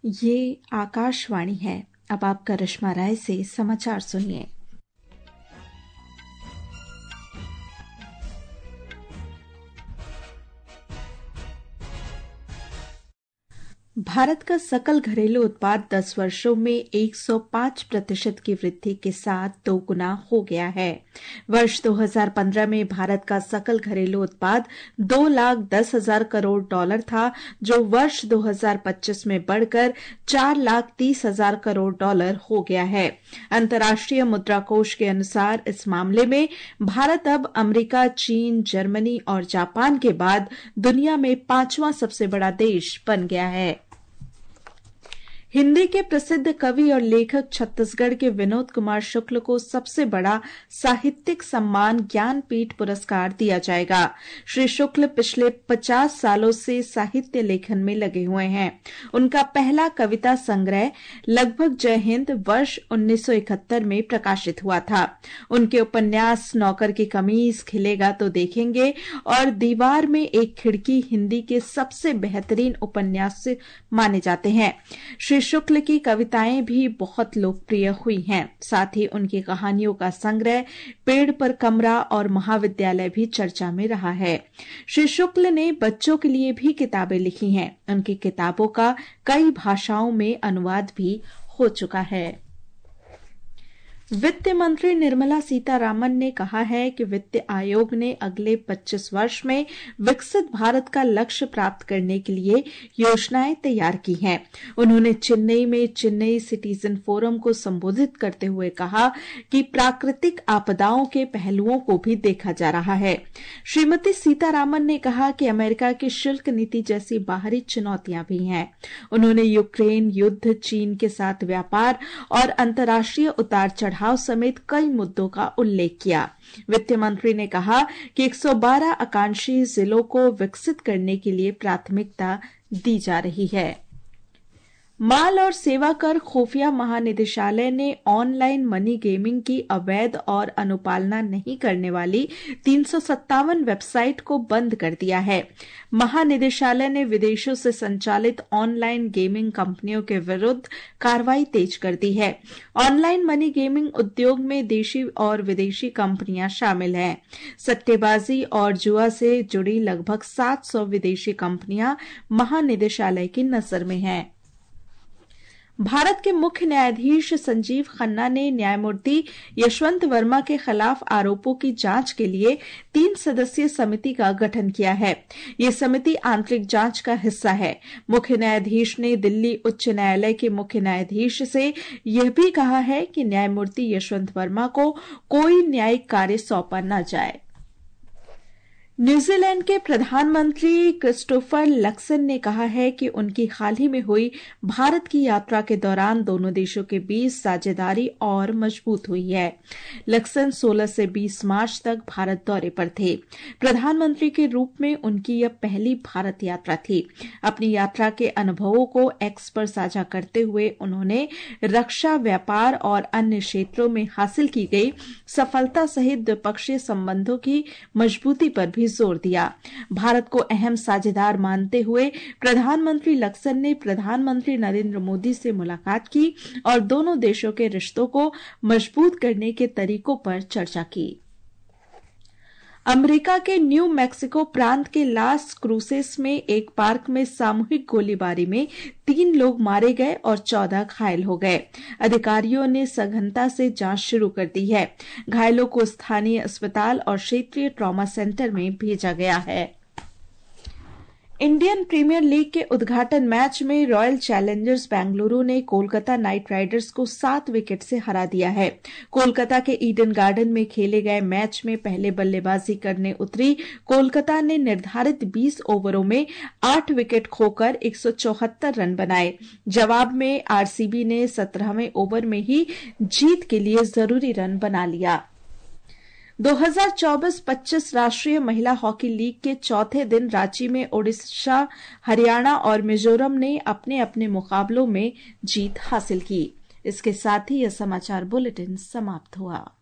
ये आकाशवाणी है। अब आप करिश्मा राय से समाचार सुनिए। भारत का सकल घरेलू उत्पाद 10 वर्षों में 105% की वृद्धि के साथ दोगुना हो गया है। वर्ष 2015 में भारत का सकल घरेलू उत्पाद 2,10,000 करोड़ डॉलर था, जो वर्ष 2025 में बढ़कर 4,30,000 करोड़ डॉलर हो गया है। अंतर्राष्ट्रीय मुद्रा कोष के अनुसार इस मामले में भारत अब अमेरिका, चीन, जर्मनी और जापान के बाद दुनिया में 5वां सबसे बड़ा देश बन गया है। हिंदी के प्रसिद्ध कवि और लेखक छत्तीसगढ़ के विनोद कुमार शुक्ल को सबसे बड़ा साहित्यिक सम्मान ज्ञानपीठ पुरस्कार दिया जाएगा। श्री शुक्ल पिछले 50 सालों से साहित्य लेखन में लगे हुए हैं। उनका पहला कविता संग्रह लगभग जय हिंद वर्ष 1971 में प्रकाशित हुआ था। उनके उपन्यास नौकर की कमीज, खिलेगा तो देखेंगे और दीवार में एक खिड़की हिंदी के सबसे बेहतरीन उपन्यास माने जाते हैं। श्री शुक्ल की कविताएं भी बहुत लोकप्रिय हुई हैं। साथ ही उनकी कहानियों का संग्रह पेड़ पर कमरा और महाविद्यालय भी चर्चा में रहा है। श्री शुक्ल ने बच्चों के लिए भी किताबें लिखी हैं। उनकी किताबों का कई भाषाओं में अनुवाद भी हो चुका है। वित्त मंत्री निर्मला सीतारामन ने कहा है कि वित्त आयोग ने अगले 25 वर्ष में विकसित भारत का लक्ष्य प्राप्त करने के लिए योजनाएं तैयार की हैं। उन्होंने चेन्नई में चेन्नई सिटीजन फोरम को संबोधित करते हुए कहा कि प्राकृतिक आपदाओं के पहलुओं को भी देखा जा रहा है। श्रीमती सीतारामन ने कहा कि अमेरिका की शुल्क नीति जैसी बाहरी चुनौतियां भी हैं। उन्होंने यूक्रेन युद्ध, चीन के साथ व्यापार और अंतर्राष्ट्रीय उतार चढ़ाव समेत कई मुद्दों का उल्लेख किया। वित्त मंत्री ने कहा कि 112 आकांक्षी जिलों को विकसित करने के लिए प्राथमिकता दी जा रही है। माल और सेवा कर खुफिया महानिदेशालय ने ऑनलाइन मनी गेमिंग की अवैध और अनुपालना नहीं करने वाली 357 वेबसाइट को बंद कर दिया है। महानिदेशालय ने विदेशों से संचालित ऑनलाइन गेमिंग कंपनियों के विरुद्ध कार्रवाई तेज कर दी है। ऑनलाइन मनी गेमिंग उद्योग में देशी और विदेशी कंपनियां शामिल हैं। सट्टेबाजी और जुआ से जुड़ी लगभग 700 विदेशी कंपनियां महानिदेशालय की नजर में हैं। भारत के मुख्य न्यायाधीश संजीव खन्ना ने न्यायमूर्ति यशवंत वर्मा के खिलाफ आरोपों की जांच के लिए 3 सदस्यीय समिति का गठन किया है। ये समिति आंतरिक जांच का हिस्सा है। मुख्य न्यायाधीश ने दिल्ली उच्च न्यायालय के मुख्य न्यायाधीश से यह भी कहा है कि न्यायमूर्ति यशवंत वर्मा को कोई न्यायिक कार्य सौंपा न जाए। न्यूजीलैंड के प्रधानमंत्री क्रिस्टोफर लक्सन ने कहा है कि उनकी हाल ही में हुई भारत की यात्रा के दौरान दोनों देशों के बीच साझेदारी और मजबूत हुई है। लक्सन 16 से 20 मार्च तक भारत दौरे पर थे। प्रधानमंत्री के रूप में उनकी यह पहली भारत यात्रा थी। अपनी यात्रा के अनुभवों को एक्स पर साझा करते हुए उन्होंने रक्षा, व्यापार और अन्य क्षेत्रों में हासिल की गई सफलता सहित द्विपक्षीय संबंधों की मजबूती पर भी जोर दिया। भारत को अहम साझेदार मानते हुए प्रधानमंत्री लक्सन ने प्रधानमंत्री नरेंद्र मोदी से मुलाकात की और दोनों देशों के रिश्तों को मजबूत करने के तरीकों पर चर्चा की। अमेरिका के न्यू मैक्सिको प्रांत के लास क्रूसेस में एक पार्क में सामूहिक गोलीबारी में 3 लोग मारे गए और 14 घायल हो गए। अधिकारियों ने सघनता से जांच शुरू कर दी है। घायलों को स्थानीय अस्पताल और क्षेत्रीय ट्रॉमा सेंटर में भेजा गया है। इंडियन प्रीमियर लीग के उद्घाटन मैच में रॉयल चैलेंजर्स बेंगलुरु ने कोलकाता नाइट राइडर्स को 7 विकेट से हरा दिया है। कोलकाता के ईडन गार्डन में खेले गए मैच में पहले बल्लेबाजी करने उतरी कोलकाता ने निर्धारित 20 ओवरों में 8 विकेट खोकर 174 रन बनाए। जवाब में आरसीबी ने 17वें ओवर में ही जीत के लिए जरूरी रन बना लिया। 2024-25 राष्ट्रीय महिला हॉकी लीग के चौथे दिन रांची में ओडिशा, हरियाणा और मिजोरम ने अपने अपने मुकाबलों में जीत हासिल की। इसके साथ ही यह समाचार बुलेटिन समाप्त हुआ।